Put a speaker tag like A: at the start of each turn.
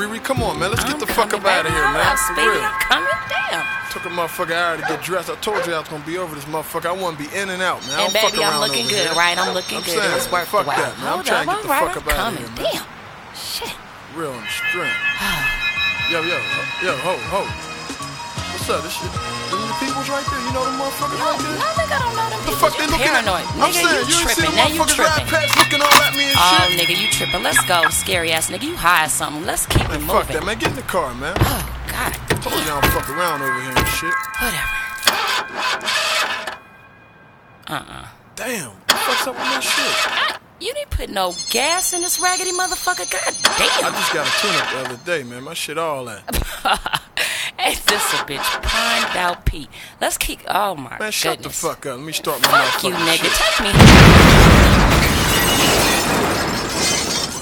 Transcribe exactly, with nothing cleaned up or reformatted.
A: Riri. Come on, man. Let's
B: I'm
A: get the fuck up
B: coming,
A: out of here,
B: baby.
A: man.
B: I'm
A: For
B: speeding.
A: real.
B: I'm coming. Damn.
A: Took a motherfucker hour to get dressed. I told you I was gonna be over this motherfucker. I want to be in and out, man. I
B: And
A: don't fuck
B: baby, I'm
A: around
B: looking
A: over
B: good,
A: here.
B: right? I'm looking
A: I'm
B: good.
A: saying,
B: It's worth
A: fuck
B: the while.
A: that, man. I'm
B: Hold
A: trying
B: up,
A: to get the
B: all right,
A: fuck
B: I'm
A: up out of
B: coming.
A: here, man.
B: Damn. Shit.
A: Real and strength. Yo, yo, yo, ho, ho. What's up? This shit. Them the peoples right there. You know them motherfuckers
B: No,
A: right there?
B: no, nigga, I don't know them
A: The
B: people.
A: fuck they
B: You
A: looking
B: paranoid.
A: at? I'm
B: Nigga,
A: saying,
B: you
A: you ain't seen
B: tripping.
A: them
B: Now you
A: motherfuckers ride
B: tripping.
A: past looking all at me and
B: Oh,
A: shit.
B: nigga, you tripping. Let's go, scary ass nigga. You high or something. Let's keep
A: Man,
B: it
A: fuck
B: moving.
A: that, man. Get in the car, man.
B: Oh, God.
A: Told you I don't fuck around over here and shit.
B: Whatever. Uh-uh.
A: Damn. What the fuck's up with my shit?
B: You didn't put no gas in this raggedy motherfucker. God
A: I
B: damn.
A: just got a tune-up the other day, man. My shit all that.
B: Ain't this a bitch primed out Pete? Let's keep. Oh my
A: Man, shut
B: goodness.
A: the fuck up. Let me start my
B: Fuck you,
A: motherfucking
B: nigga.
A: shit.
B: Take me.